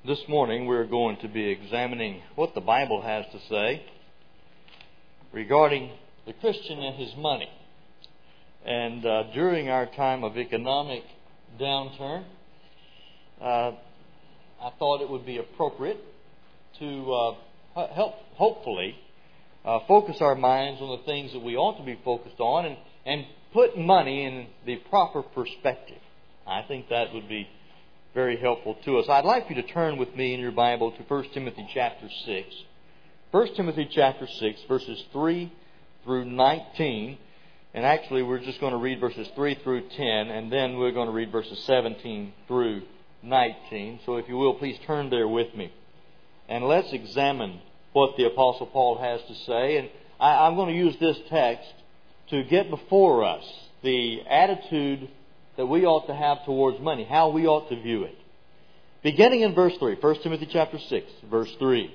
This morning we're going to be examining what the Bible has to say regarding the Christian and his money. And during our time of economic downturn, I thought it would be appropriate to hopefully focus our minds on the things that we ought to be focused on and put money in the proper perspective. I think that would be very helpful to us. I'd like you to turn with me in your Bible to 1 Timothy chapter 6. 1 Timothy chapter 6, verses 3 through 19. And actually, we're just going to read verses 3 through 10, and then we're going to read verses 17 through 19. So if you will, please turn there with me. And let's examine what the Apostle Paul has to say. And I'm going to use this text to get before us the attitude that we ought to have towards money, how we ought to view it. Beginning in verse 3, 1 Timothy chapter 6, verse 3.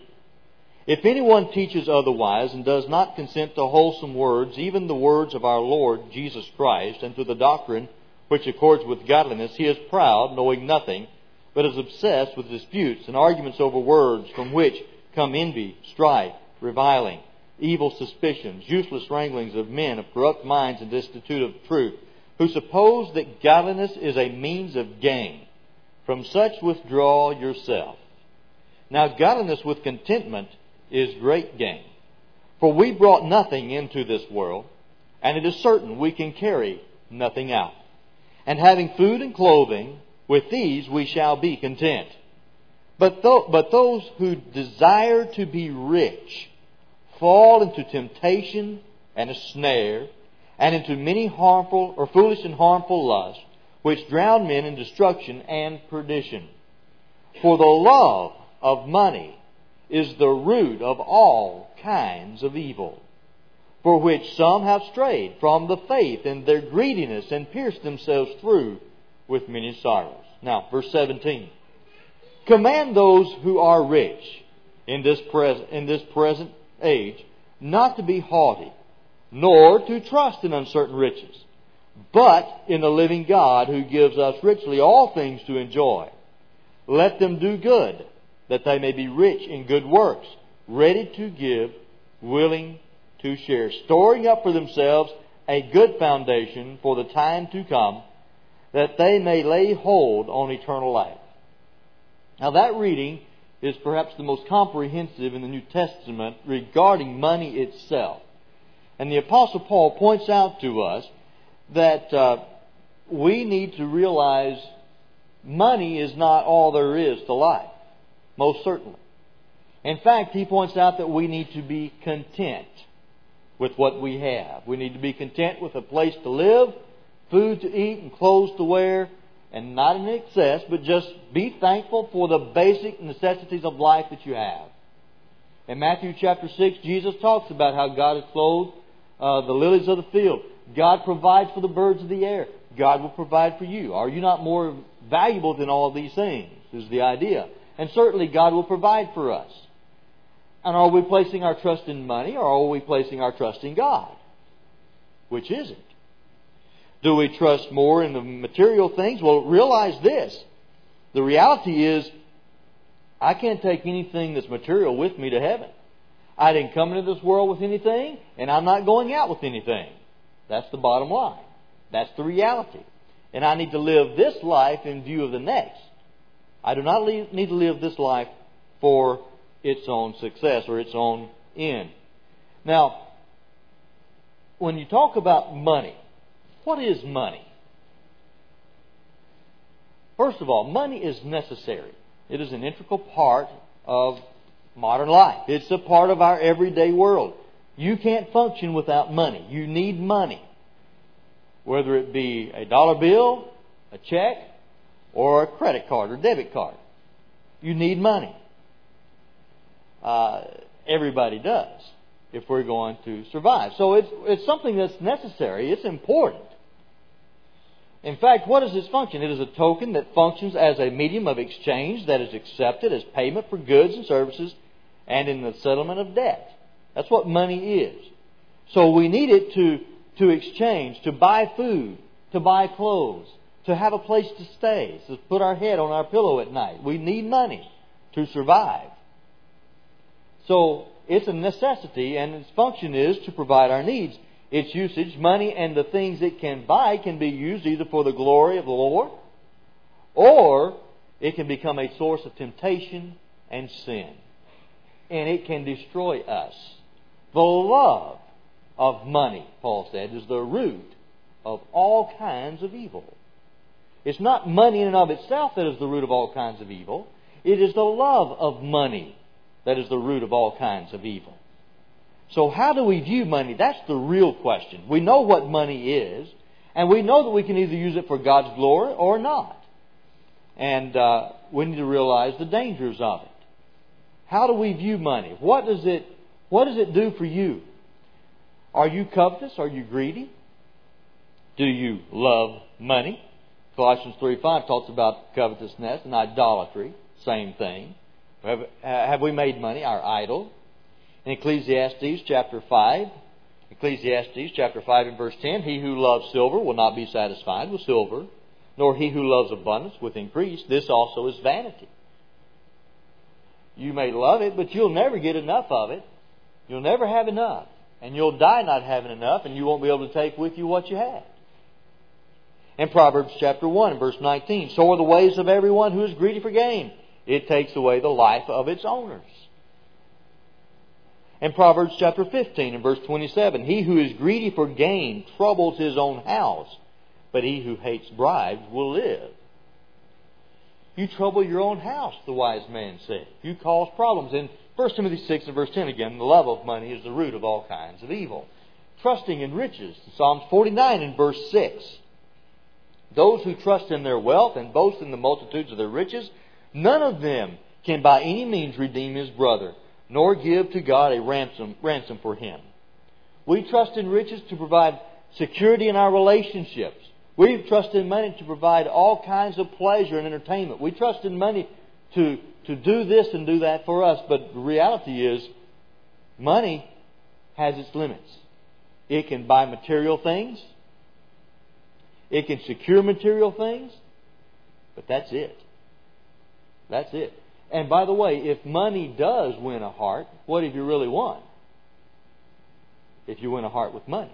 If anyone teaches otherwise and does not consent to wholesome words, even the words of our Lord Jesus Christ, and to the doctrine which accords with godliness, he is proud, knowing nothing, but is obsessed with disputes and arguments over words, from which come envy, strife, reviling, evil suspicions, useless wranglings of men of corrupt minds and destitute of truth, who suppose that godliness is a means of gain. From such withdraw yourself. Now godliness with contentment is great gain. For we brought nothing into this world, and it is certain we can carry nothing out. And having food and clothing, with these we shall be content. But those who desire to be rich fall into temptation and a snare, and into many harmful or foolish and harmful lusts, which drown men in destruction and perdition. For the love of money is the root of all kinds of evil, for which some have strayed from the faith in their greediness and pierced themselves through with many sorrows. Now, verse 17. Command those who are rich in this present age not to be haughty, nor to trust in uncertain riches, but in the living God, who gives us richly all things to enjoy. Let them do good, that they may be rich in good works, ready to give, willing to share, storing up for themselves a good foundation for the time to come, that they may lay hold on eternal life. Now that reading is perhaps the most comprehensive in the New Testament regarding money itself. And the Apostle Paul points out to us that we need to realize money is not all there is to life. Most certainly. In fact, he points out that we need to be content with what we have. We need to be content with a place to live, food to eat, and clothes to wear, and not in excess, but just be thankful for the basic necessities of life that you have. In Matthew chapter 6, Jesus talks about how God has clothed the lilies of the field. God provides for the birds of the air. God will provide for you. Are you not more valuable than all of these things, is the idea. And certainly God will provide for us. And are we placing our trust in money, or are we placing our trust in God? Which is it? Do we trust more in the material things? Well, realize this. The reality is, I can't take anything that's material with me to heaven. I didn't come into this world with anything, and I'm not going out with anything. That's the bottom line. That's the reality. And I need to live this life in view of the next. I do not need to live this life for its own success or its own end. Now, when you talk about money, what is money? First of all, money is necessary. It is an integral part of modern life. It's a part of our everyday world. You can't function without money. You need money. Whether it be a dollar bill, a check, or a credit card or debit card. You need money. Everybody does, if we're going to survive. So it's something that's necessary. It's important. In fact, what is its function? It is a token that functions as a medium of exchange that is accepted as payment for goods and services and in the settlement of debt. That's what money is. So we need it to exchange, to buy food, to buy clothes, to have a place to stay, to put our head on our pillow at night. We need money. to survive. So it's a necessity, and its function is to provide our needs. Its usage, money and the things it can buy, can be used either for the glory of the Lord, or it can become a source of temptation and sin. And it can destroy us. The love of money, Paul said, is the root of all kinds of evil. It's not money in and of itself that is the root of all kinds of evil. It is the love of money that is the root of all kinds of evil. So how do we view money? That's the real question. We know what money is, and we know that we can either use it for God's glory or not. And we need to realize the dangers of it. How do we view money? What does it do for you? Are you covetous? Are you greedy? Do you love money? Colossians 3:5 talks about covetousness and idolatry. Same thing. Have we made money our idol? In Ecclesiastes chapter 5 and verse 10, he who loves silver will not be satisfied with silver, nor he who loves abundance with increase. This also is vanity. You may love it, but you'll never get enough of it. You'll never have enough. And you'll die not having enough, and you won't be able to take with you what you have. In Proverbs chapter 1 and verse 19, so are the ways of everyone who is greedy for gain. It takes away the life of its owners. In Proverbs chapter 15 and verse 27, he who is greedy for gain troubles his own house, but he who hates bribes will live. You trouble your own house, the wise man said. You cause problems. In 1 Timothy 6 and verse 10 again, the love of money is the root of all kinds of evil. Trusting in riches. Psalms 49 and verse 6. Those who trust in their wealth and boast in the multitudes of their riches, none of them can by any means redeem his brother, nor give to God a ransom for him. We trust in riches to provide security in our relationships. We trust in money to provide all kinds of pleasure and entertainment. We trust in money to do this and do that for us. But the reality is, money has its limits. It can buy material things. It can secure material things. But that's it. That's it. And by the way, if money does win a heart, what have you really won? If you win a heart with money.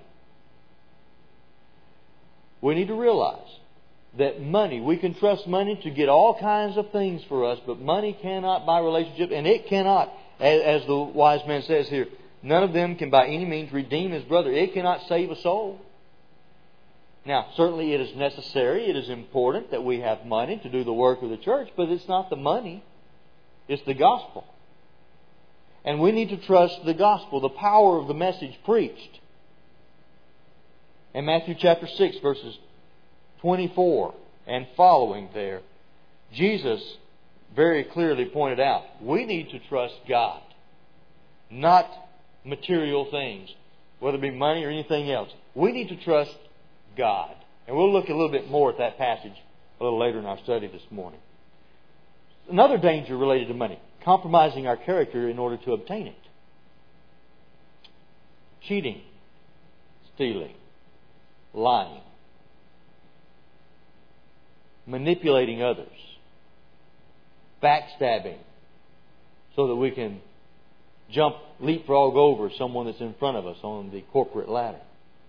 We need to realize that money, we can trust money to get all kinds of things for us, but money cannot buy relationship, and it cannot, as the wise man says here, none of them can by any means redeem his brother. It cannot save a soul. Now, certainly it is necessary, it is important that we have money to do the work of the church, but it's not the money, it's the gospel. And we need to trust the gospel, the power of the message preached. In Matthew chapter 6, verses 24 and following there, Jesus very clearly pointed out, we need to trust God, not material things, whether it be money or anything else. We need to trust God. And we'll look a little bit more at that passage a little later in our study this morning. Another danger related to money, compromising our character in order to obtain it. Cheating, stealing, lying, manipulating others, backstabbing, so that we can leapfrog over someone that's in front of us on the corporate ladder.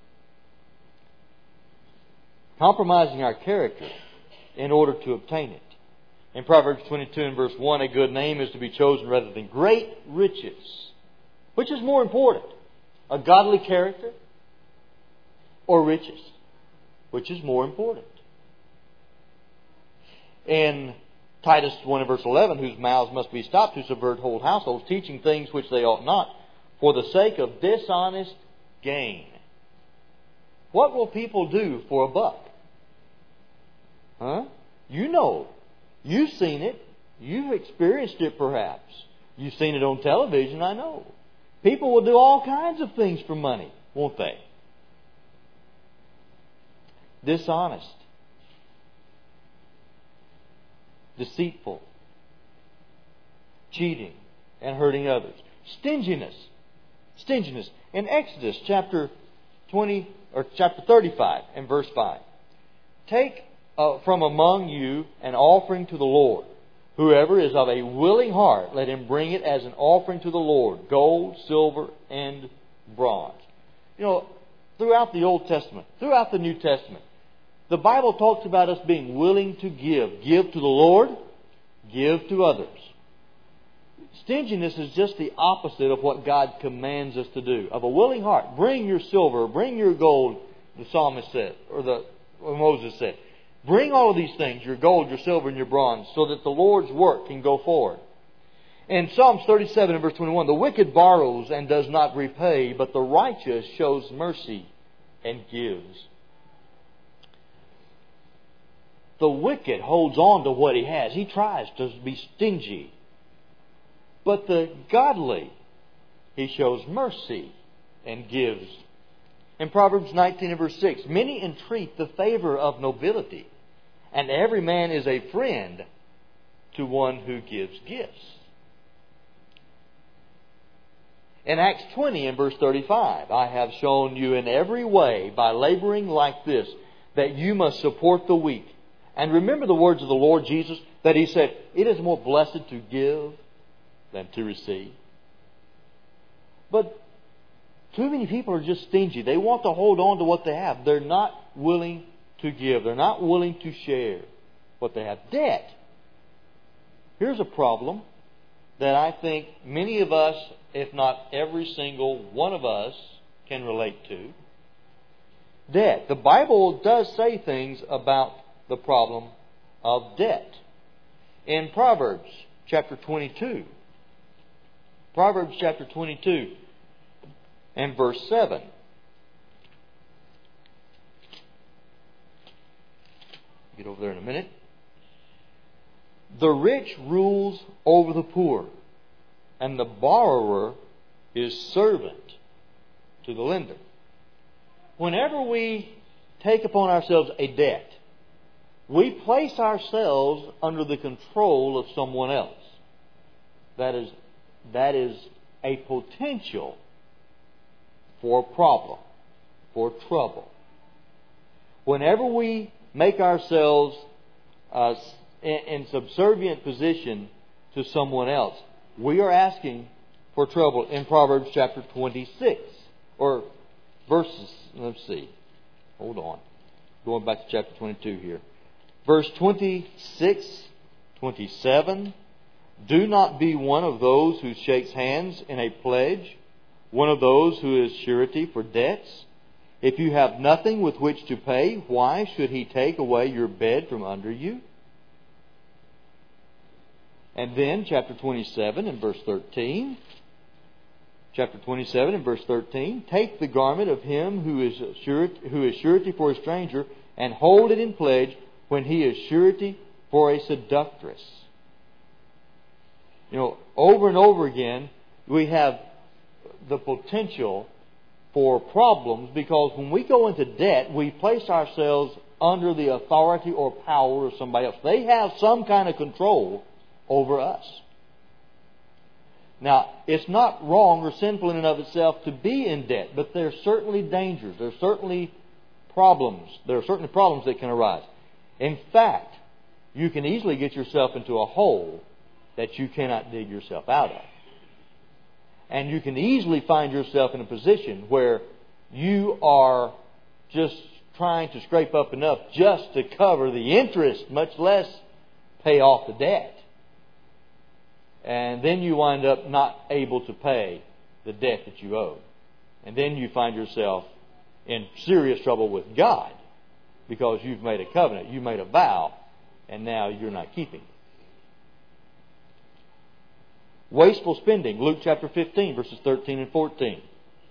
Compromising our character in order to obtain it. In Proverbs 22 and verse 1, a good name is to be chosen rather than great riches. Which is more important? A godly character or riches? Which is more important? In Titus 1 and verse 11, whose mouths must be stopped who subvert whole households, teaching things which they ought not, for the sake of dishonest gain. What will people do for a buck? Huh? You know. You've seen it. You've experienced it perhaps. You've seen it on television, I know. People will do all kinds of things for money, won't they? Dishonest. Deceitful. Cheating and hurting others. Stinginess. Stinginess. In Exodus chapter 35 and verse 5. Take from among you an offering to the Lord. Whoever is of a willing heart, let him bring it as an offering to the Lord, gold, silver, and bronze. You know, throughout the Old Testament, throughout the New Testament, the Bible talks about us being willing to give. Give to the Lord, give to others. Stinginess is just the opposite of what God commands us to do. Of a willing heart, bring your silver, bring your gold, the psalmist said, or Moses said. Bring all of these things, your gold, your silver, and your bronze, so that the Lord's work can go forward. In Psalms 37 and verse 21, the wicked borrows and does not repay, but the righteous shows mercy and gives. The wicked holds on to what he has. He tries to be stingy. But the godly, he shows mercy and gives. In Proverbs 19 and verse 6, many entreat the favor of nobility, and every man is a friend to one who gives gifts. In Acts 20 and verse 35, I have shown you in every way by laboring like this that you must support the weak. And remember the words of the Lord Jesus that He said, it is more blessed to give than to receive. But too many people are just stingy. They want to hold on to what they have. They're not willing to give. They're not willing to share what they have. Debt. Here's a problem that I think many of us, if not every single one of us, can relate to. Debt. The Bible does say things about the problem of debt. In Proverbs chapter 22. Proverbs chapter 22 and verse 7. Get over there in a minute. The rich rules over the poor, and the borrower is servant to the lender. Whenever we take upon ourselves a debt, we place ourselves under the control of someone else. That is a potential for a problem, for trouble. Whenever we make ourselves in subservient position to someone else, we are asking for trouble. In Proverbs chapter 26, or verses, let's see, hold on, going back to chapter 22 here. Verse 26, 27, do not be one of those who shakes hands in a pledge, one of those who is surety for debts. If you have nothing with which to pay, why should he take away your bed from under you? And then chapter 27 and verse 13. Chapter 27 and verse 13. Take the garment of him who is surety for a stranger, and hold it in pledge when he is surety for a seductress. You know, over and over again, we have the potential for problems because when we go into debt, we place ourselves under the authority or power of somebody else. They have some kind of control over us. Now, it's not wrong or sinful in and of itself to be in debt, but there's certainly dangers. There's certainly problems. There are certainly problems that can arise. In fact, you can easily get yourself into a hole that you cannot dig yourself out of. And you can easily find yourself in a position where you are just trying to scrape up enough just to cover the interest, much less pay off the debt. And then you wind up not able to pay the debt that you owe. And then you find yourself in serious trouble with God because you've made a covenant, you made a vow, and now you're not keeping it. Wasteful spending, Luke chapter 15, verses 13 and 14.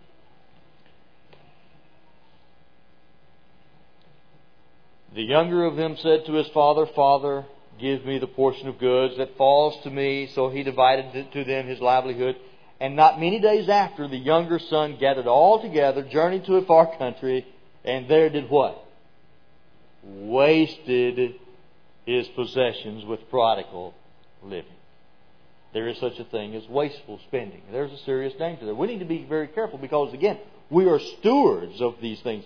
The younger of them said to his father, Father, give me the portion of goods that falls to me. So he divided to them his livelihood. And not many days after, the younger son gathered all together, journeyed to a far country, and there did what? Wasted his possessions with prodigal living. There is such a thing as wasteful spending. There's a serious danger there. We need to be very careful because, again, we are stewards of these things.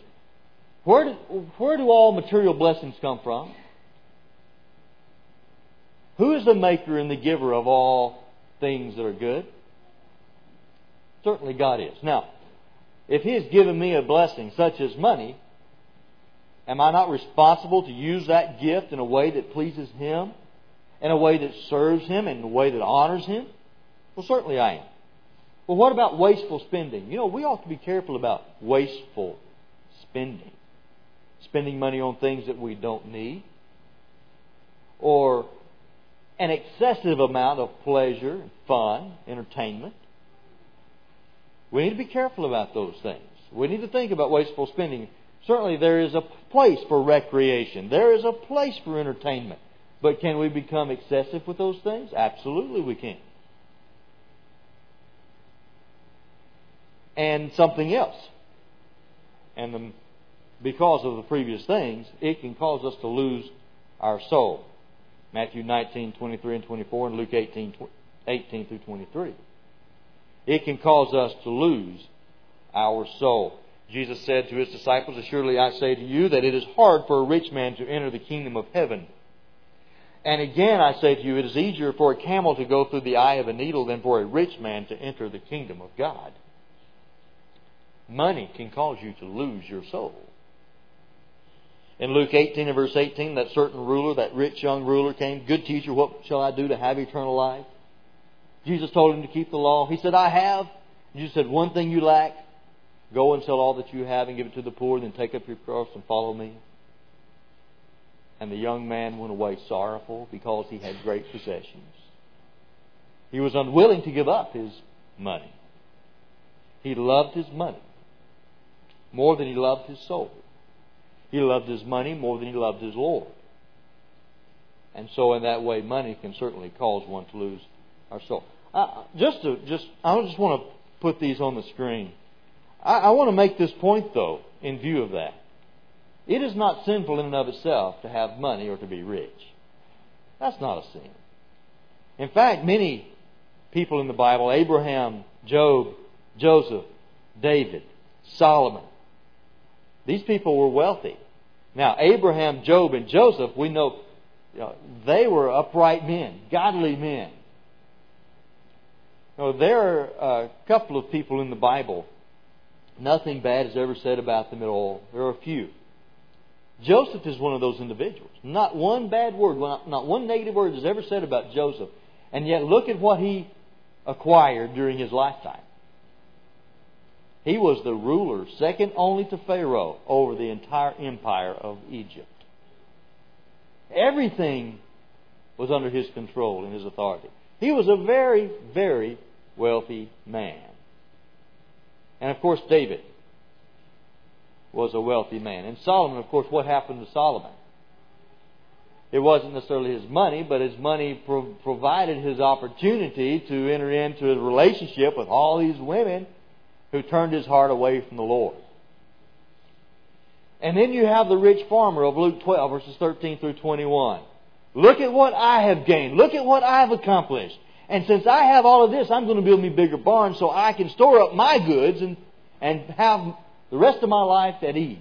Where do all material blessings come from? Who is the maker and the giver of all things that are good? Certainly God is. Now, if He has given me a blessing such as money, am I not responsible to use that gift in a way that pleases Him? In a way that serves Him? In a way that honors Him? Well, certainly I am. Well, what about wasteful spending? We ought to be careful about wasteful spending. Spending money on things that we don't need. Or an excessive amount of pleasure, fun, entertainment. We need to be careful about those things. We need to think about wasteful spending. Certainly there is a place for recreation. There is a place for entertainment. But can we become excessive with those things? Absolutely we can. And something else. Because of the previous things, it can cause us to lose our soul. Matthew 19:23 and 24 and Luke 18 through 23. It can cause us to lose our soul. Jesus said to His disciples, "Assuredly I say to you that it is hard for a rich man to enter the kingdom of heaven. And again I say to you, it is easier for a camel to go through the eye of a needle than for a rich man to enter the kingdom of God." Money can cause you to lose your soul. In Luke 18 and verse 18, that certain ruler, that rich young ruler came, "Good teacher, what shall I do to have eternal life?" Jesus told him to keep the law. He said, "I have." Jesus said, "One thing you lack. Go and sell all that you have and give it to the poor, then take up your cross and follow me." And the young man went away sorrowful because he had great possessions. He was unwilling to give up his money. He loved his money more than he loved his soul. He loved his money more than he loved his Lord. And so in that way, money can certainly cause one to lose our soul. I just want to put these on the screen. I want to make this point, though, in view of that. It is not sinful in and of itself to have money or to be rich. That's not a sin. In fact, many people in the Bible, Abraham, Job, Joseph, David, Solomon, these people were wealthy. Now, Abraham, Job, and Joseph, we know, they were upright men, godly men. There are a couple of people in the Bible, nothing bad is ever said about them at all. There are a few. Joseph is one of those individuals. Not one bad word, not one negative word is ever said about Joseph. And yet look at what he acquired during his lifetime. He was the ruler, second only to Pharaoh, over the entire empire of Egypt. Everything was under his control and his authority. He was a very, very wealthy man. And of course, David was a wealthy man. And Solomon, of course, what happened to Solomon? It wasn't necessarily his money, but his money provided his opportunity to enter into a relationship with all these women who turned his heart away from the Lord. And then you have the rich farmer of Luke 12, verses 13 through 21. Look at what I have gained. Look at what I have accomplished. And since I have all of this, I'm going to build me bigger barns so I can store up my goods and have the rest of my life at ease.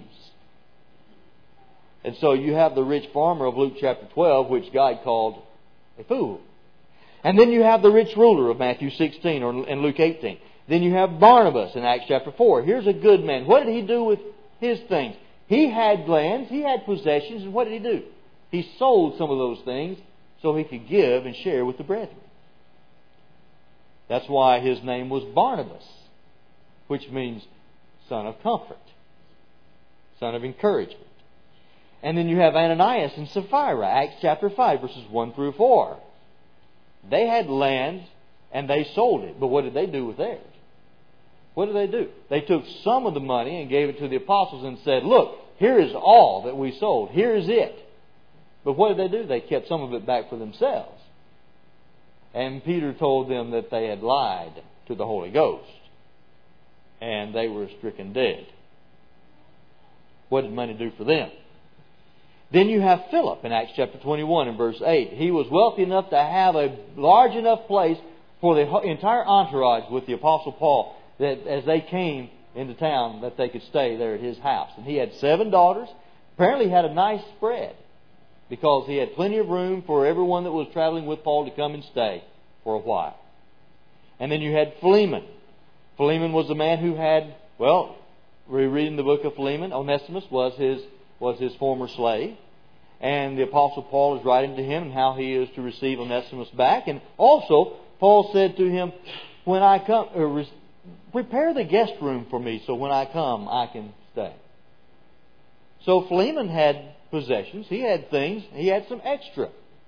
And so you have the rich farmer of Luke chapter 12, which God called a fool. And then you have the rich ruler of Matthew 16 and Luke 18. Then you have Barnabas in Acts chapter 4. Here's a good man. What did he do with his things? He had lands, he had possessions, and what did he do? He sold some of those things so he could give and share with the brethren. That's why his name was Barnabas, which means son of comfort, son of encouragement. And then you have Ananias and Sapphira, Acts chapter 5, verses 1 through 4. They had land and they sold it. But what did they do with theirs? What did they do? They took some of the money and gave it to the apostles and said, "Look, here is all that we sold. Here is it." But what did they do? They kept some of it back for themselves. And Peter told them that they had lied to the Holy Ghost. And they were stricken dead. What did money do for them? Then you have Philip in Acts chapter 21 and verse 8. He was wealthy enough to have a large enough place for the entire entourage with the Apostle Paul, that as they came into town, that they could stay there at his house. And he had 7 daughters. Apparently he had a nice spread. because he had plenty of room for everyone that was traveling with Paul to come and stay for a while. And then you had Philemon. Philemon was a man who had, well, we read in the book of Philemon, Onesimus was his former slave. And the Apostle Paul is writing to him and how he is to receive Onesimus back. And also, Paul said to him, when I come, prepare the guest room for me so when I come, I can stay. So Philemon had possessions. He had things. He had some extra.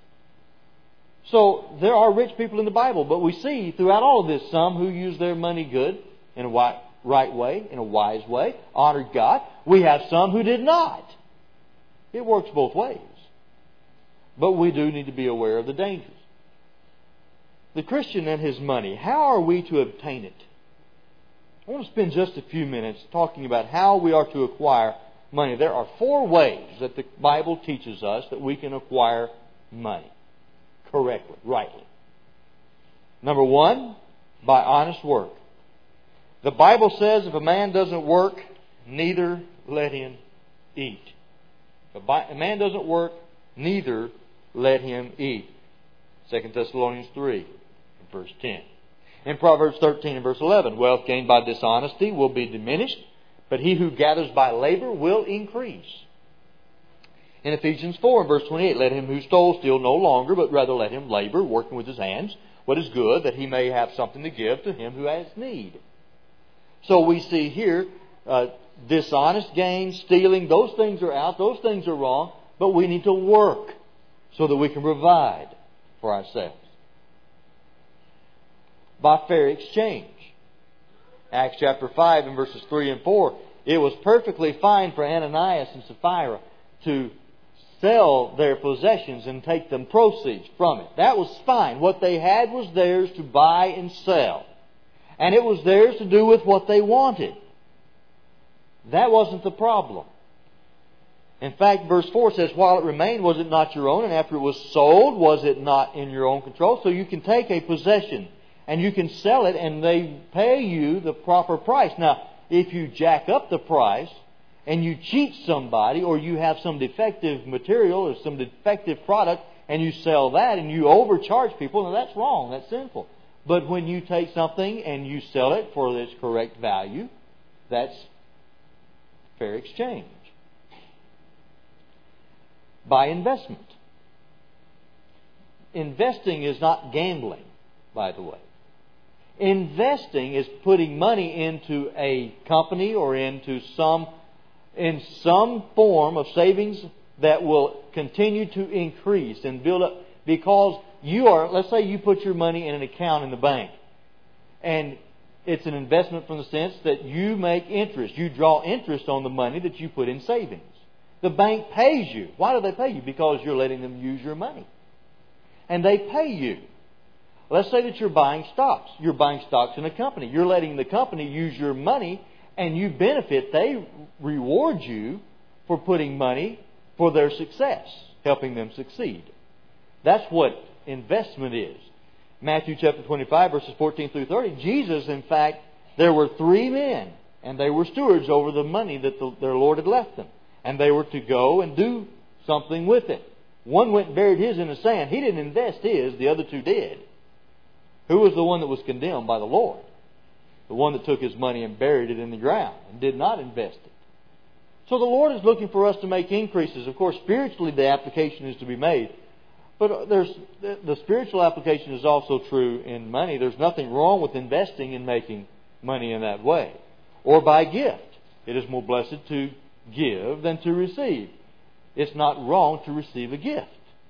So there are rich people in the Bible, but we see throughout all of this some who use their money good, in a right way, in a wise way, honored God. We have some who did not. It works both ways. But we do need to be aware of the dangers. The Christian and his money, how are we to obtain it? I want to spend just a few minutes talking about how we are to acquire money. There are 4 ways that the Bible teaches us that we can acquire money correctly, rightly. Number 1, by honest work. The Bible says if a man doesn't work, neither let him eat. If a man doesn't work, neither let him eat. 2 Thessalonians 3, verse 10. In Proverbs 13 and verse 11, wealth gained by dishonesty will be diminished, but he who gathers by labor will increase. In Ephesians 4 and verse 28, let him who stole steal no longer, but rather let him labor, working with his hands, what is good, that he may have something to give to him who has need. So we see here, dishonest gain, stealing, those things are out, those things are wrong, but we need to work so that we can provide for ourselves. By fair exchange. Acts chapter 5 and verses 3 and 4, it was perfectly fine for Ananias and Sapphira to sell their possessions and take them proceeds from it. That was fine. What they had was theirs to buy and sell. And it was theirs to do with what they wanted. That wasn't the problem. In fact, verse 4 says, while it remained, was it not your own? And after it was sold, was it not in your own control? So you can take a possession and you can sell it and they pay you the proper price. Now, if you jack up the price and you cheat somebody or you have some defective material or some defective product and you sell that and you overcharge people, now that's wrong, that's sinful. But when you take something and you sell it for its correct value, that's fair exchange. By investment. Investing is not gambling, by the way. Investing is putting money into a company or into some form of savings that will continue to increase and build up. Because let's say you put your money in an account in the bank. And it's an investment from the sense that you make interest. You draw interest on the money that you put in savings. The bank pays you. Why do they pay you? Because you're letting them use your money. And they pay you. Let's say that you're buying stocks. You're buying stocks in a company. You're letting the company use your money and you benefit. They reward you for putting money for their success, helping them succeed. That's what investment is. Matthew chapter 25 verses 14 through 30. Jesus, in fact, there were 3 men and they were stewards over the money that their Lord had left them. And they were to go and do something with it. One went and buried his in the sand. He didn't invest his, the other 2 did. Who was the one that was condemned by the Lord? The one that took his money and buried it in the ground and did not invest it. So the Lord is looking for us to make increases. Of course, spiritually the application is to be made. But the spiritual application is also true in money. There's nothing wrong with investing and making money in that way. Or by gift. It is more blessed to give than to receive. It's not wrong to receive a gift.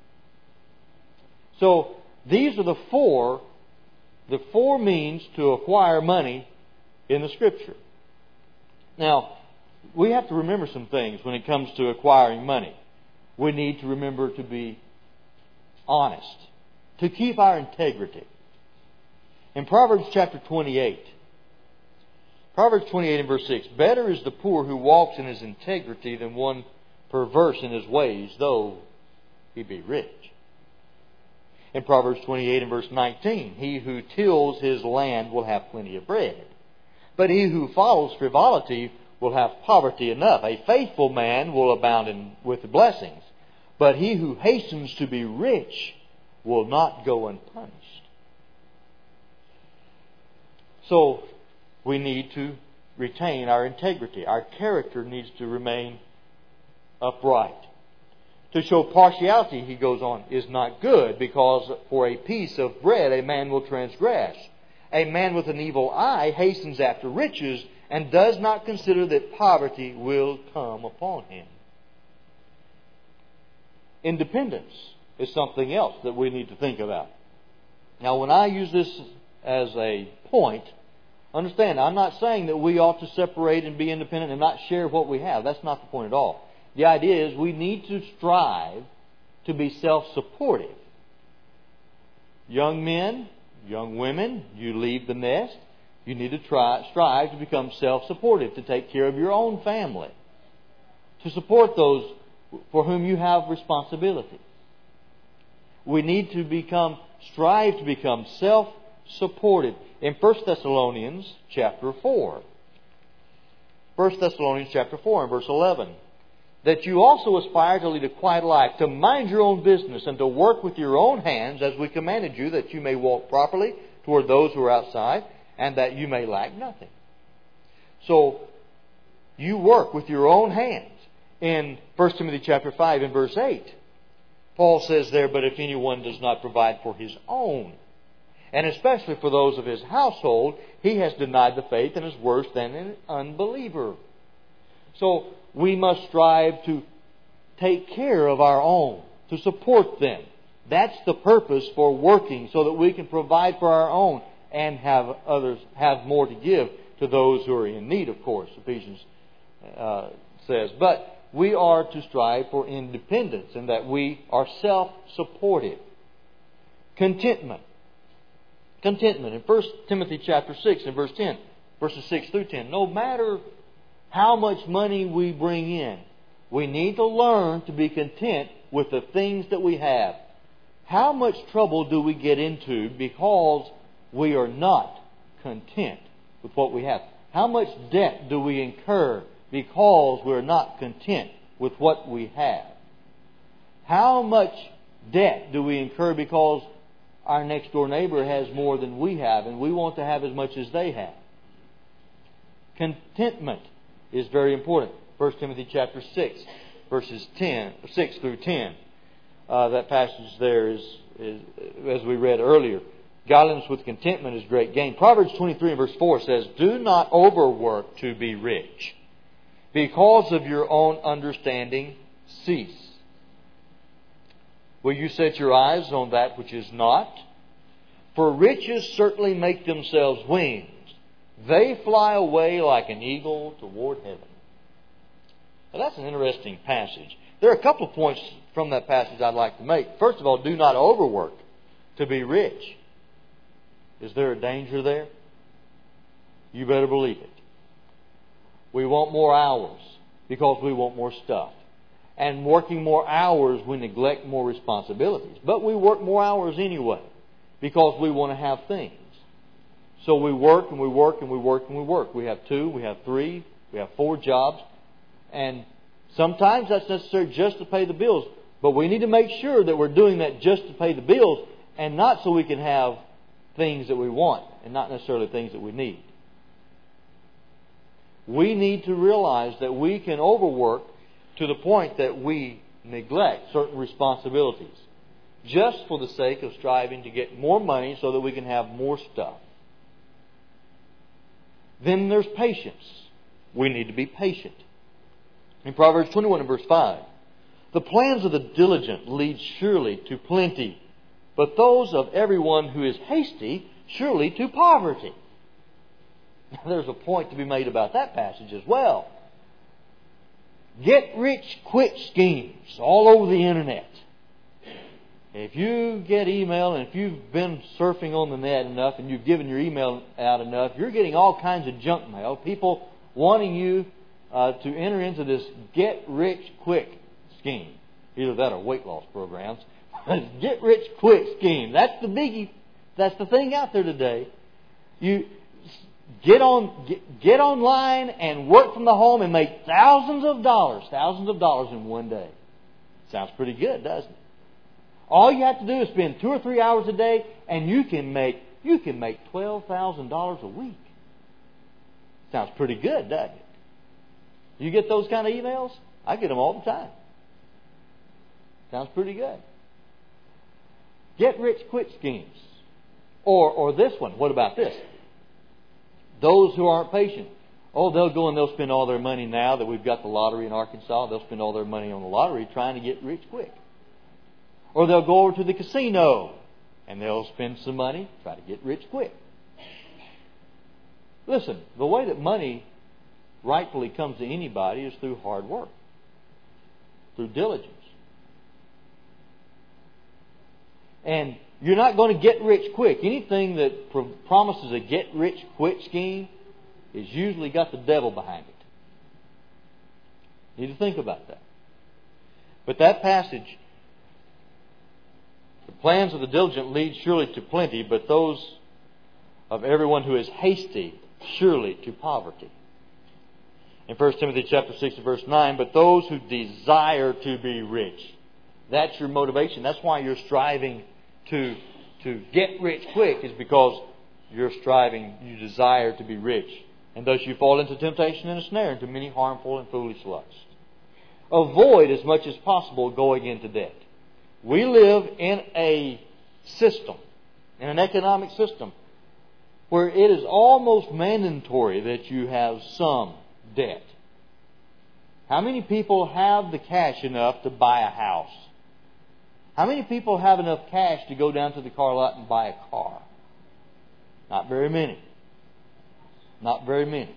So these are the four means to acquire money in the Scripture. Now, we have to remember some things when it comes to acquiring money. We need to remember to be honest, to keep our integrity. In Proverbs chapter 28, Proverbs 28 and verse 6, better is the poor who walks in his integrity than one perverse in his ways, though he be rich. In Proverbs 28 and verse 19, he who tills his land will have plenty of bread, but he who follows frivolity will have poverty enough. A faithful man will abound with blessings, but he who hastens to be rich will not go unpunished. So, we need to retain our integrity. Our character needs to remain upright. To show partiality, he goes on, is not good, because for a piece of bread a man will transgress. A man with an evil eye hastens after riches and does not consider that poverty will come upon him. Independence is something else that we need to think about. Now, when I use this as a point, understand, I'm not saying that we ought to separate and be independent and not share what we have. That's not the point at all. The idea is we need to strive to be self-supportive. Young men, young women, you leave the nest, you need to strive to become self-supportive, to take care of your own family, to support those for whom you have responsibility. We need to strive to become self-supportive. In 1 Thessalonians chapter 4, 1 Thessalonians chapter 4 and verse 11, that you also aspire to lead a quiet life, to mind your own business, and to work with your own hands, as we commanded you, that you may walk properly toward those who are outside, and that you may lack nothing. So, you work with your own hands. In 1 Timothy chapter 5 and verse 8, Paul says there, but if anyone does not provide for his own, and especially for those of his household, he has denied the faith and is worse than an unbeliever. So, we must strive to take care of our own, to support them. That's the purpose for working, so that we can provide for our own and have others have more to give to those who are in need, of course, Ephesians says. But we are to strive for independence, and that we are self-supportive. Contentment. Contentment. In 1 Timothy chapter 6 and verse 10, verses 6 through 10, no matter how much money we bring in, we need to learn to be content with the things that we have. How much trouble do we get into because we are not content with what we have? How much debt do we incur because we're not content with what we have? How much debt do we incur because our next door neighbor has more than we have and we want to have as much as they have? Contentment is very important. 1 Timothy chapter 6, verses 6 through 10. That passage there is, as we read earlier, godliness with contentment is great gain. Proverbs 23 and verse 4 says, do not overwork to be rich. Because of your own understanding, cease. Will you set your eyes on that which is not? For riches certainly make themselves wings. They fly away like an eagle toward heaven. Now, that's an interesting passage. There are a couple of points from that passage I'd like to make. First of all, do not overwork to be rich. Is there a danger there? You better believe it. We want more hours because we want more stuff. And working more hours, we neglect more responsibilities. But we work more hours anyway because we want to have things. So we work and we work and we work and we work. We have 2, we have 3, we have 4 jobs. And sometimes that's necessary just to pay the bills. But we need to make sure that we're doing that just to pay the bills and not so we can have things that we want and not necessarily things that we need. We need to realize that we can overwork to the point that we neglect certain responsibilities just for the sake of striving to get more money so that we can have more stuff. Then there's patience. We need to be patient. In Proverbs 21 and verse 5, the plans of the diligent lead surely to plenty, but those of everyone who is hasty surely to poverty. There's a point to be made about that passage as well. Get rich quick schemes all over the internet. If you get email and if you've been surfing on the net enough and you've given your email out enough, you're getting all kinds of junk mail. People wanting you to enter into this get rich quick scheme. Either that or weight loss programs. Get rich quick scheme. That's the biggie. That's the thing out there today. You get online and work from the home and make thousands of dollars in one day. Sounds pretty good, doesn't it? All you have to do is spend 2 or 3 hours a day, and you can make $12,000 a week. Sounds pretty good, doesn't it? You get those kind of emails? I get them all the time. Sounds pretty good. Get rich quick schemes. Or this one. What about this? Those who aren't patient. Oh, they'll go and they'll spend all their money now that we've got the lottery in Arkansas. They'll spend all their money on the lottery trying to get rich quick. Or they'll go over to the casino and they'll spend some money, try to get rich quick. Listen, the way that money rightfully comes to anybody is through hard work, through diligence. And you're not going to get rich quick. Anything that promises a get rich quick scheme has usually got the devil behind it. You need to think about that. But that passage, the plans of the diligent lead surely to plenty, but those of everyone who is hasty surely to poverty. In 1 Timothy chapter 6 and verse 9, but those who desire to be rich. That's your motivation. That's why you're striving to get rich quick, is because you're striving, you desire to be rich. And thus you fall into temptation and a snare, into many harmful and foolish lusts. Avoid as much as possible going into debt. We live in a system, in an economic system, where it is almost mandatory that you have some debt. How many people have the cash enough to buy a house? How many people have enough cash to go down to the car lot and buy a car? Not very many. Not very many.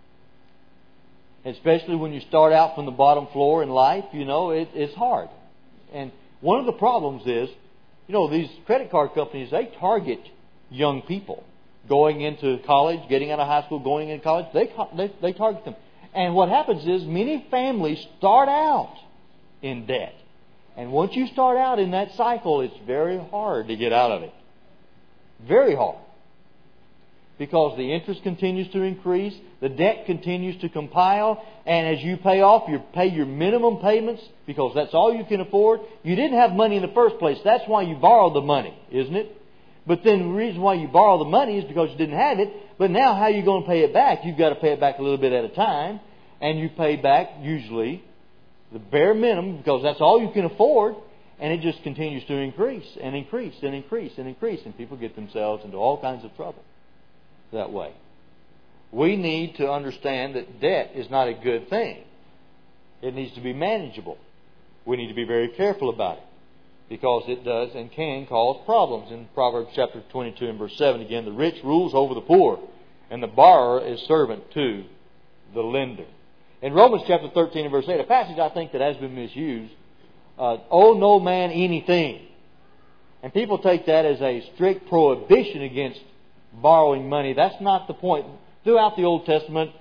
Especially when you start out from the bottom floor in life, it's hard. And one of the problems is, these credit card companies, they target young people going into college, getting out of high school, going into college. They target them. And what happens is many families start out in debt. And once you start out in that cycle, it's very hard to get out of it. Very hard. Because the interest continues to increase, the debt continues to compile, and as you pay off, you pay your minimum payments because that's all you can afford. You didn't have money in the first place. That's why you borrowed the money, isn't it? But then the reason why you borrow the money is because you didn't have it. But now how are you going to pay it back? You've got to pay it back a little bit at a time. And you pay back usually the bare minimum because that's all you can afford. And it just continues to increase and increase and increase and increase. And people get themselves into all kinds of trouble that way. We need to understand that debt is not a good thing. It needs to be manageable. We need to be very careful about it because it does and can cause problems. In Proverbs chapter 22 and verse 7, again, the rich rules over the poor and the borrower is servant to the lender. In Romans chapter 13 and verse 8, a passage I think that has been misused, owe no man anything. And people take that as a strict prohibition against borrowing money. That's not the point. Throughout the Old Testament,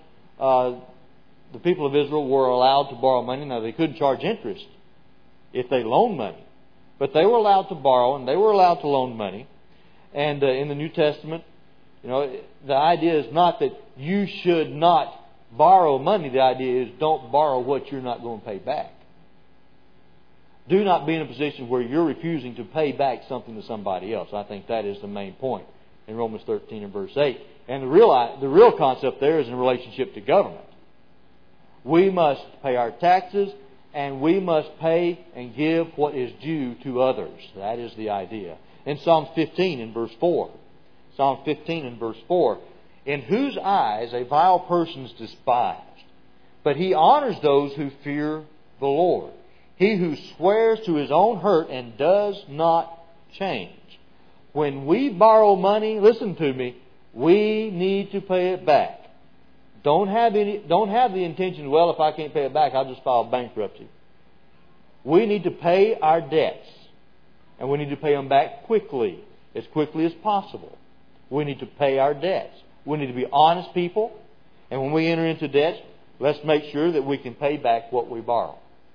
the people of Israel were allowed to borrow money. Now, they couldn't charge interest if they loaned money. But they were allowed to borrow and they were allowed to loan money. And in the New Testament, the idea is not that you should not borrow money. The idea is don't borrow what you're not going to pay back. Do not be in a position where you're refusing to pay back something to somebody else. I think that is the main point in Romans 13 and verse 8. And the real concept there is in relationship to government. We must pay our taxes and we must pay and give what is due to others. That is the idea. In Psalm 15 and verse 4. Psalm 15 and verse 4. In whose eyes a vile person is despised, but he honors those who fear the Lord. He who swears to his own hurt and does not change. When we borrow money, listen to me, we need to pay it back. Don't have the intention, well, if I can't pay it back, I'll just file bankruptcy. We need to pay our debts. And we need to pay them back quickly as possible. We need to pay our debts. We need to be honest people. And when we enter into debts, let's make sure that we can pay back what we borrow.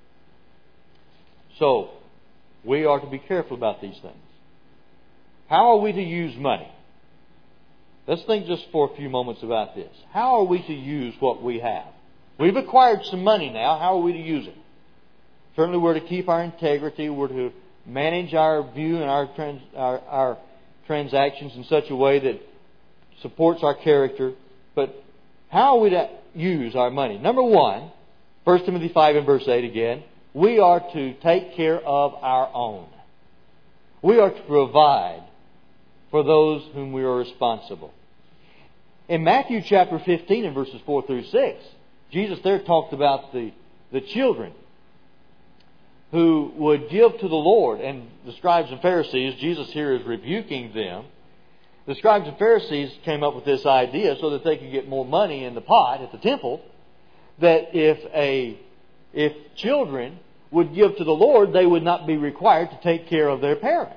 So, we are to be careful about these things. How are we to use money? Let's think just for a few moments about this. How are we to use what we have? We've acquired some money now. How are we to use it? Certainly we're to keep our integrity. We're to manage our view and our transactions in such a way that supports our character. But how are we to use our money? Number one, 1 Timothy 5 and verse 8 again, we are to take care of our own. We are to provide for those whom we are responsible. In Matthew chapter 15 and verses 4 through 6, Jesus there talked about the children who would give to the Lord. And the scribes and Pharisees, Jesus here is rebuking them. The scribes and Pharisees came up with this idea so that they could get more money in the pot at the temple, that if children would give to the Lord, they would not be required to take care of their parents.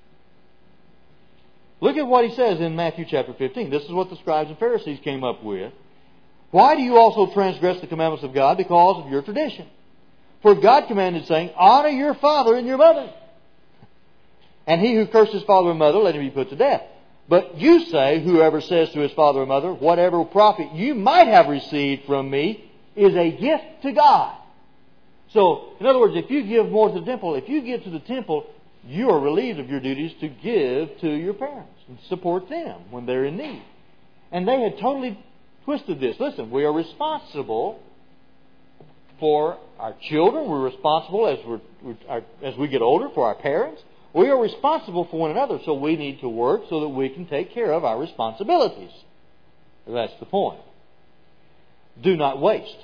Look at what he says in Matthew chapter 15. This is what the scribes and Pharisees came up with. Why do you also transgress the commandments of God because of your tradition? For God commanded, saying, honor your father and your mother. And he who curses father or mother, let him be put to death. But you say, whoever says to his father or mother, whatever profit you might have received from me is a gift to God. So, in other words, if you give more to the temple, if you give to the temple, you are relieved of your duties to give to your parents and support them when they're in need. And they had totally twisted this. Listen, we are responsible for our children. We're responsible as we get older for our parents. We are responsible for one another, so we need to work so that we can take care of our responsibilities. That's the point. Do not waste.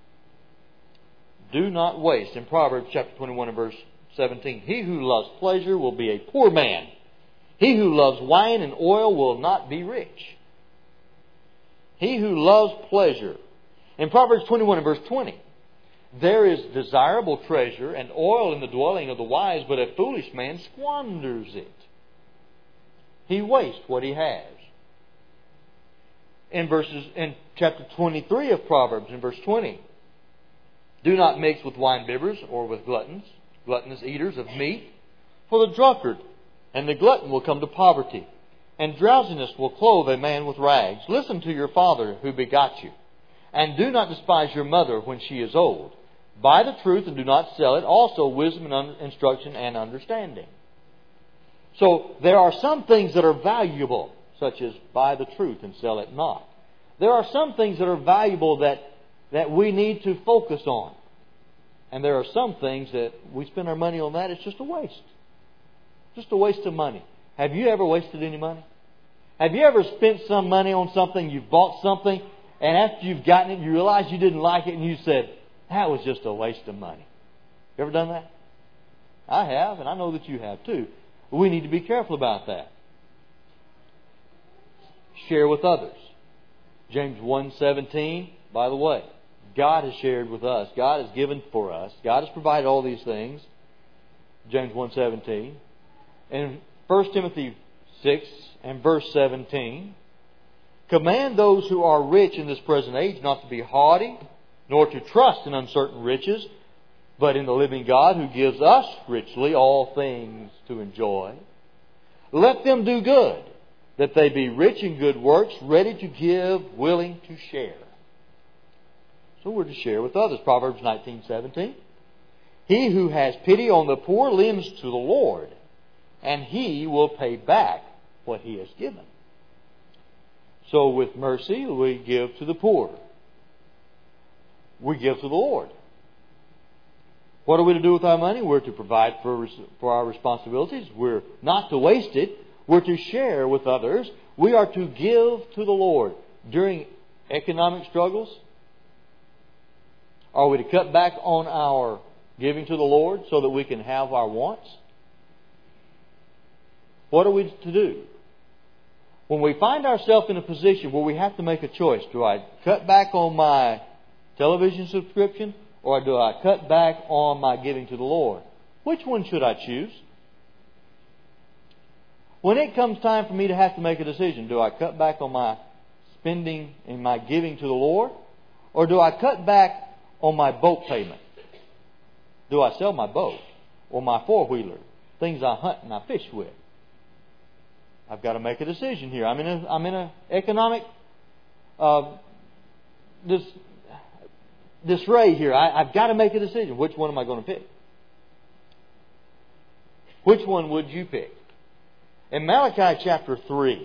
Do not waste. In Proverbs chapter 21 and verse 17, he who loves pleasure will be a poor man. He who loves wine and oil will not be rich. He who loves pleasure. In Proverbs 21 and verse 20, there is desirable treasure and oil in the dwelling of the wise, but a foolish man squanders it. He wastes what he has. In chapter 23 of Proverbs, in verse 20, do not mix with winebibbers or with gluttonous eaters of meat, for the drunkard and the glutton will come to poverty, and drowsiness will clothe a man with rags. Listen to your father who begot you, and do not despise your mother when she is old. Buy the truth and do not sell it, also wisdom and instruction and understanding. So there are some things that are valuable, such as buy the truth and sell it not. There are some things that are valuable that we need to focus on. And there are some things that we spend our money on that, it's just a waste. Just a waste of money. Have you ever wasted any money? Have you ever spent some money on something, you've bought something, and after you've gotten it, you realize you didn't like it, and you said, that was just a waste of money. You ever done that? I have, and I know that you have too. We need to be careful about that. Share with others. James 1:17, by the way, God has shared with us. God has given for us. God has provided all these things. James 1:17. In 1 Timothy 6 and verse 17, command those who are rich in this present age not to be haughty, nor to trust in uncertain riches, but in the living God who gives us richly all things to enjoy. Let them do good, that they be rich in good works, ready to give, willing to share. So we're to share with others. Proverbs 19:17. He who has pity on the poor lends to the Lord, and He will pay back what He has given. So with mercy, we give to the poor. We give to the Lord. What are we to do with our money? We're to provide for our responsibilities. We're not to waste it. We're to share with others. We are to give to the Lord. During economic struggles, are we to cut back on our giving to the Lord so that we can have our wants? What are we to do? When we find ourselves in a position where we have to make a choice, do I cut back on my television subscription, or do I cut back on my giving to the Lord? Which one should I choose? When it comes time for me to have to make a decision, do I cut back on my spending and my giving to the Lord, or do I cut back on my boat payment? Do I sell my boat or my four-wheeler, things I hunt and I fish with? I've got to make a decision here. I'm in a economic disarray here. I've got to make a decision. Which one am I going to pick? Which one would you pick? In Malachi chapter 3,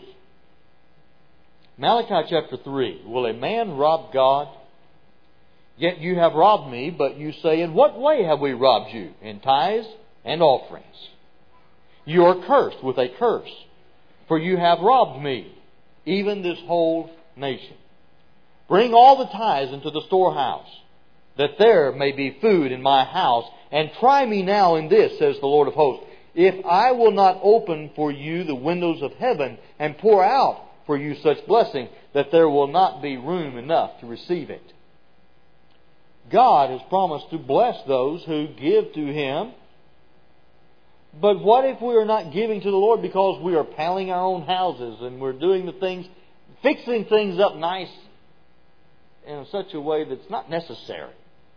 will a man rob God? Yet you have robbed me, but you say, in what way have we robbed you? In tithes and offerings. You are cursed with a curse, for you have robbed me, even this whole nation. Bring all the tithes into the storehouse, that there may be food in my house, and try me now in this, says the Lord of hosts, if I will not open for you the windows of heaven and pour out for you such blessing that there will not be room enough to receive it. God has promised to bless those who give to Him. But what if we are not giving to the Lord because we are paneling our own houses and we're doing the things, fixing things up nice in such a way that's not necessary?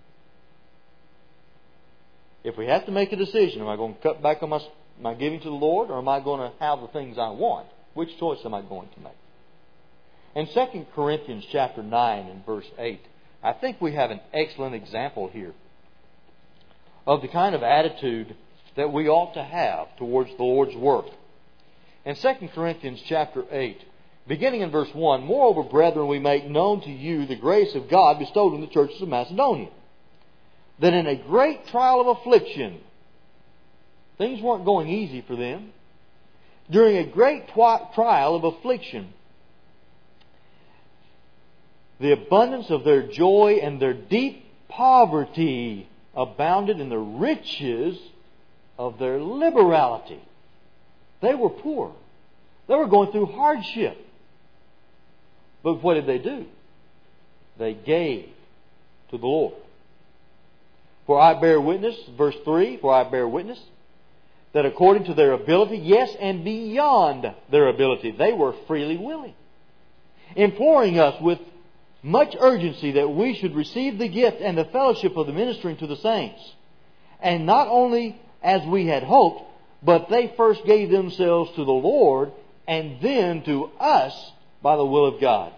If we have to make a decision, am I going to cut back on my giving to the Lord, or am I going to have the things I want? Which choice am I going to make? In 2 Corinthians chapter 9 and verse 8, I think we have an excellent example here of the kind of attitude that we ought to have towards the Lord's work. In 2 Corinthians chapter 8, beginning in verse 1, moreover, brethren, we make known to you the grace of God bestowed in the churches of Macedonia, that in a great trial of affliction, things weren't going easy for them. During a great trial of affliction, the abundance of their joy and their deep poverty abounded in the riches of their liberality. They were poor. They were going through hardship. But what did they do? They gave to the Lord. For I bear witness, verse 3, for I bear witness that according to their ability, yes, and beyond their ability, they were freely willing, imploring us with much urgency that we should receive the gift and the fellowship of the ministering to the saints. And not only as we had hoped, but they first gave themselves to the Lord and then to us by the will of God.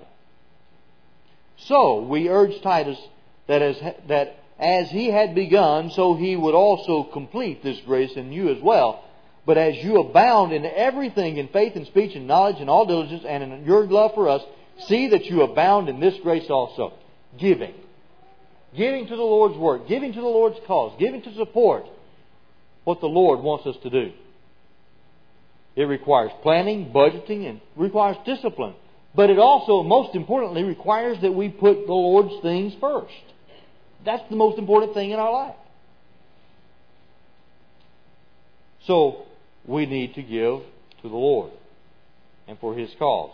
So we urge Titus that as he had begun, so he would also complete this grace in you as well. But as you abound in everything, in faith and speech and knowledge and all diligence, and in your love for us, see that you abound in this grace also. Giving. Giving to the Lord's work. Giving to the Lord's cause. Giving to support what the Lord wants us to do. It requires planning, budgeting, and requires discipline. But it also, most importantly, requires that we put the Lord's things first. That's the most important thing in our life. So, we need to give to the Lord and for His cause.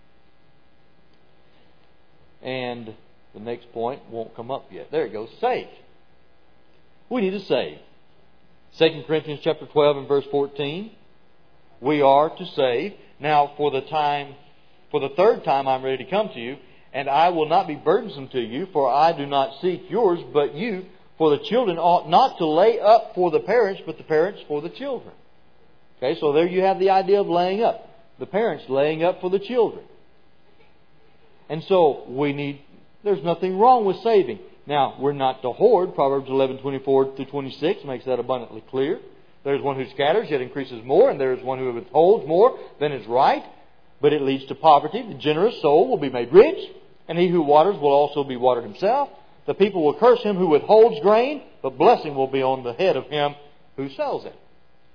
And the next point won't come up yet. There it goes. Save. We need to save. 2 Corinthians chapter 12 and verse 14. We are to save. Now, for the third time I'm ready to come to you, and I will not be burdensome to you, for I do not seek yours, but you. For the children ought not to lay up for the parents, but the parents for the children. Okay, so there you have the idea of laying up. The parents laying up for the children. And so there's nothing wrong with saving. Now, we're not to hoard. Proverbs 11:24-26 makes that abundantly clear. There's one who scatters, yet increases more, and there is one who withholds more than is right, but it leads to poverty. The generous soul will be made rich, and he who waters will also be watered himself. The people will curse him who withholds grain, but blessing will be on the head of him who sells it.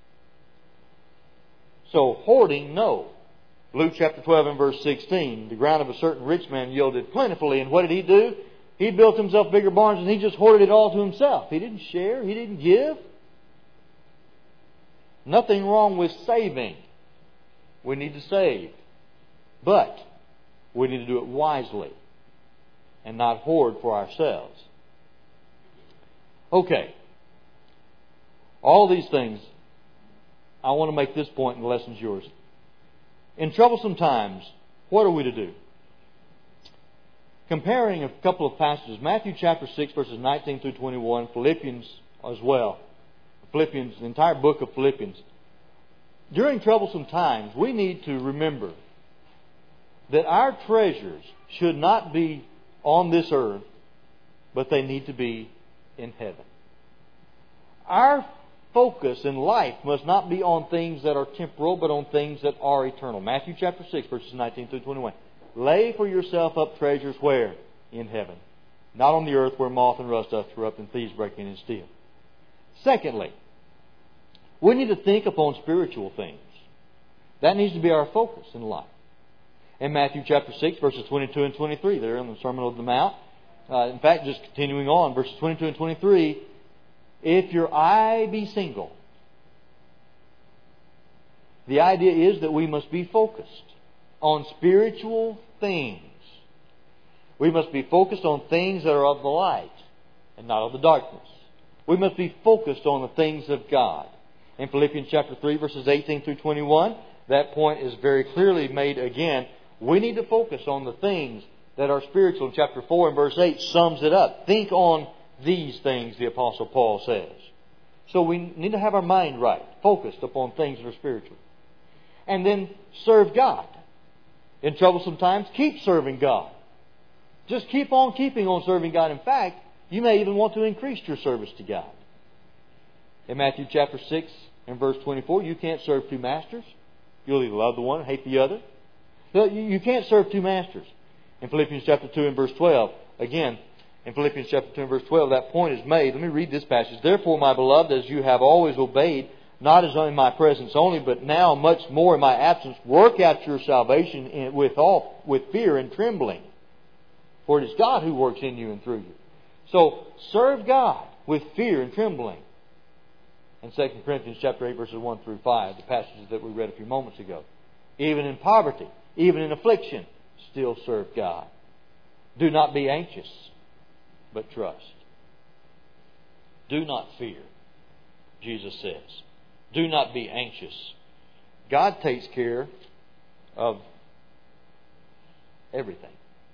So, hoarding, no. Luke chapter 12 and verse 16, the ground of a certain rich man yielded plentifully, and what did he do? He built himself bigger barns and he just hoarded it all to himself. He didn't share, he didn't give. Nothing wrong with saving. We need to save. But we need to do it wisely and not hoard for ourselves. Okay. All these things, I want to make this point and the lesson's yours. In troublesome times, what are we to do? Comparing a couple of passages, Matthew chapter 6 verses 19 through 21, Philippians as well. The entire book of Philippians. During troublesome times, we need to remember that our treasures should not be on this earth, but they need to be in heaven. Our focus in life must not be on things that are temporal, but on things that are eternal. Matthew chapter 6, verses 19 through 21. Lay for yourself up treasures where? In heaven. Not on the earth where moth and rust doth corrupt and thieves break in and steal. Secondly, we need to think upon spiritual things. That needs to be our focus in life. In Matthew chapter 6, verses 22 and 23, there in the Sermon on the Mount. In fact, just continuing on, verses 22 and 23, if your eye be single, the idea is that we must be focused on spiritual things. We must be focused on things that are of the light and not of the darkness. We must be focused on the things of God. In Philippians chapter 3, verses 18 through 21, that point is very clearly made again. We need to focus on the things that are spiritual. In chapter 4 and verse 8 sums it up. Think on these things, the Apostle Paul says. So we need to have our mind right, focused upon things that are spiritual. And then serve God. In troublesome times, keep serving God. Just keep on keeping on serving God. In fact, you may even want to increase your service to God. In Matthew chapter 6 and verse 24, you can't serve two masters. You'll either love the one and hate the other. You can't serve two masters. In Philippians chapter 2 and verse 12, again, in Philippians chapter 2 and verse 12, that point is made. Let me read this passage. Therefore, my beloved, as you have always obeyed, not as in my presence only, but now much more in my absence, work out your salvation with fear and trembling. For it is God who works in you and through you. So, serve God with fear and trembling. In 2 Corinthians chapter 8, verses 1 through 5, the passages that we read a few moments ago. Even in poverty, even in affliction, still serve God. Do not be anxious, but trust. Do not fear, Jesus says. Do not be anxious. God takes care of everything.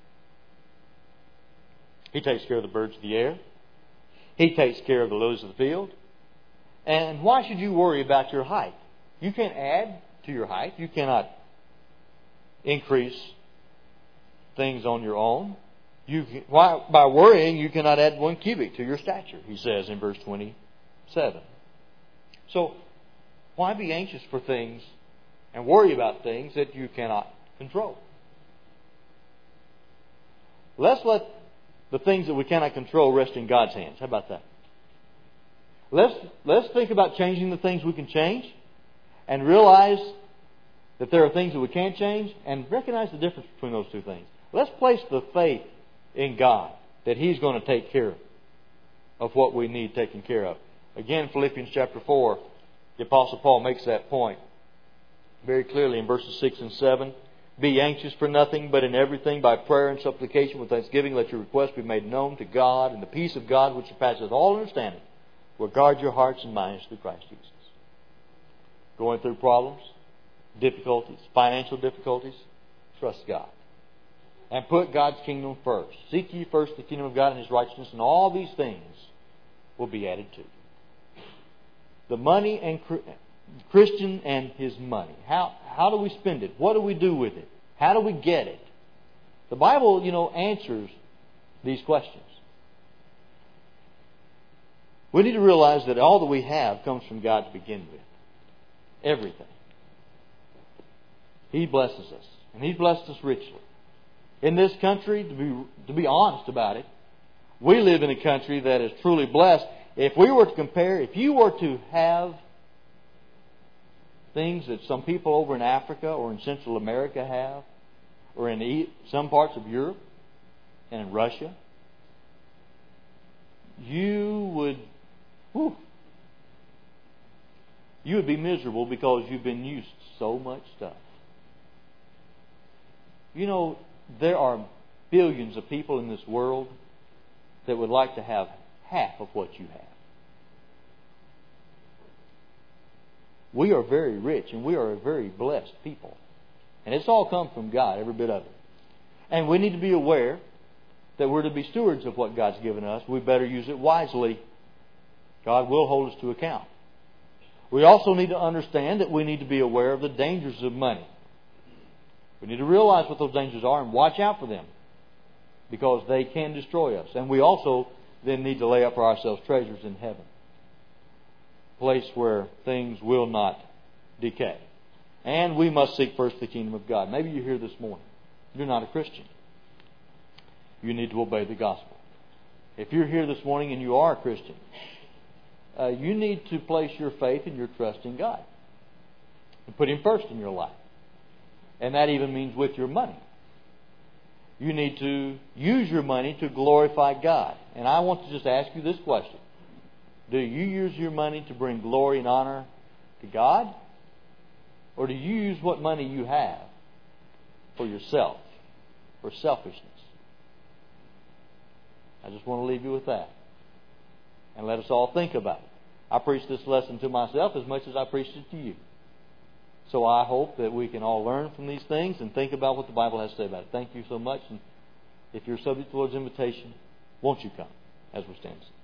He takes care of the birds of the air. He takes care of the lilies of the field. And why should you worry about your height? You can't add to your height. You cannot increase things on your own. By worrying, you cannot add 1 cubit to your stature, he says in verse 27. So, why be anxious for things and worry about things that you cannot control? Let's let the things that we cannot control rest in God's hands. How about that? Let's think about changing the things we can change and realize that there are things that we can't change and recognize the difference between those two things. Let's place the faith in God that He's going to take care of what we need taken care of. Again, Philippians chapter 4, the Apostle Paul makes that point very clearly in verses 6 and 7. Be anxious for nothing, but in everything by prayer and supplication with thanksgiving let your requests be made known to God, and the peace of God which surpasses all understanding will guard your hearts and minds through Christ Jesus. Going through problems, difficulties, financial difficulties, trust God. And put God's kingdom first. Seek ye first the kingdom of God and His righteousness, and all these things will be added to you. The money and Christian and his money. How do we spend it? What do we do with it? How do we get it? The Bible, answers these questions. We need to realize that all that we have comes from God to begin with. Everything. He blesses us. And He's blessed us richly. In this country, to be honest about it, we live in a country that is truly blessed. If we were to compare, if you were to have things that some people over in Africa or in Central America have, or in some parts of Europe and in Russia, you would be miserable because you've been used to so much stuff. There are billions of people in this world that would like to have half of what you have. We are very rich and we are a very blessed people. And it's all come from God, every bit of it. And we need to be aware that we're to be stewards of what God's given us. We better use it wisely. God will hold us to account. We also need to understand that we need to be aware of the dangers of money. We need to realize what those dangers are and watch out for them. because they can destroy us. And we also then need to lay up for ourselves treasures in heaven, a place where things will not decay. And we must seek first the kingdom of God. Maybe you're here this morning. You're not a Christian. You need to obey the gospel. If you're here this morning and you are a Christian, you need to place your faith and your trust in God and put Him first in your life. And that even means with your money. You need to use your money to glorify God. And I want to just ask you this question. Do you use your money to bring glory and honor to God? Or do you use what money you have for yourself, for selfishness? I just want to leave you with that. And let us all think about it. I preach this lesson to myself as much as I preached it to you. So I hope that we can all learn from these things and think about what the Bible has to say about it. Thank you so much. And if you're subject to the Lord's invitation, won't you come as we stand?